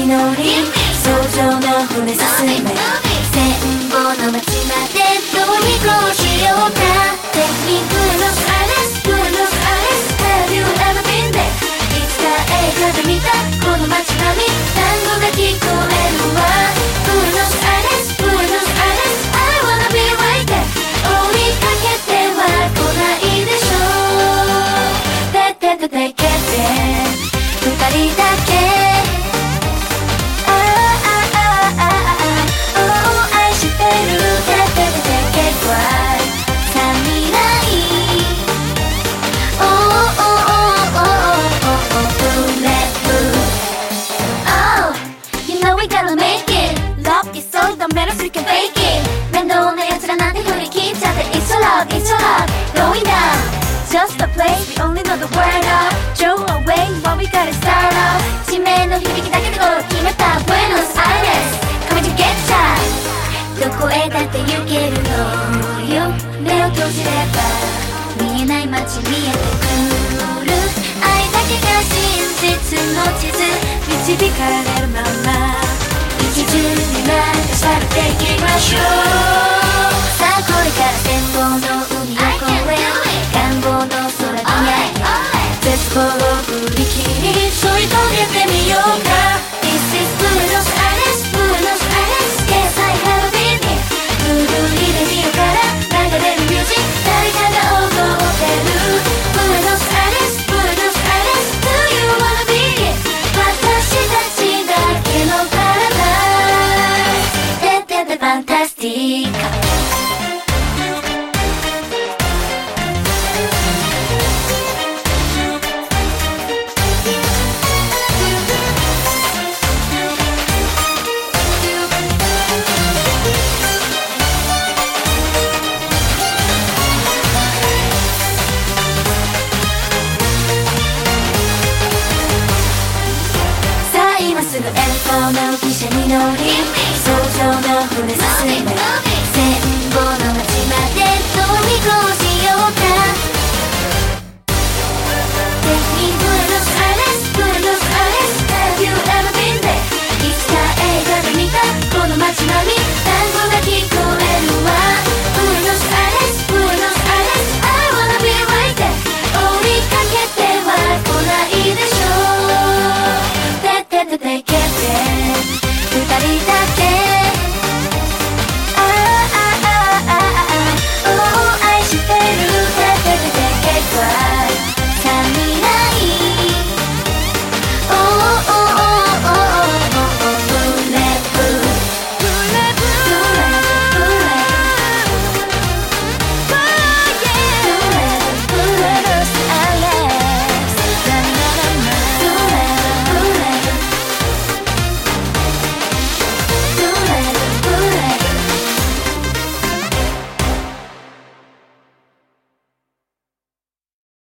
に乗り早朝の船進め千本の街までどうにこうしようか Take me Buenos Aires Buenos Aires Have you ever been there いつか映画で見たこの街並み単語が聞こえるわ Buenos Aires Buenos Aires I wanna be right there 追いかけては来ないでしょうててててけて二人だけ面倒な奴らなんて振り切っちゃって It's a love, it's a love, going down Just a place, we only know the word of Throw away what we gotta start off 地名の響きだけでゴール決めた Buenos Aires, coming to get ya どこへだって行けるのよ目を閉じれば見えない街見えてくる愛だけが真実の地図導かれるまま一途に流されていきましょうさあこれから千本の海を越え願望の空に絶望を振り切り添い遂げてみようか This is Buenos Aires Buenos Aires Yes I have been here 古いレディオから流れるミュージック誰かが踊ってる Buenos Aires Buenos Aires Do you wanna be here 私たちだけのパラダイスてててファンタスティカすぐ遠方の汽車に乗り早朝の船進め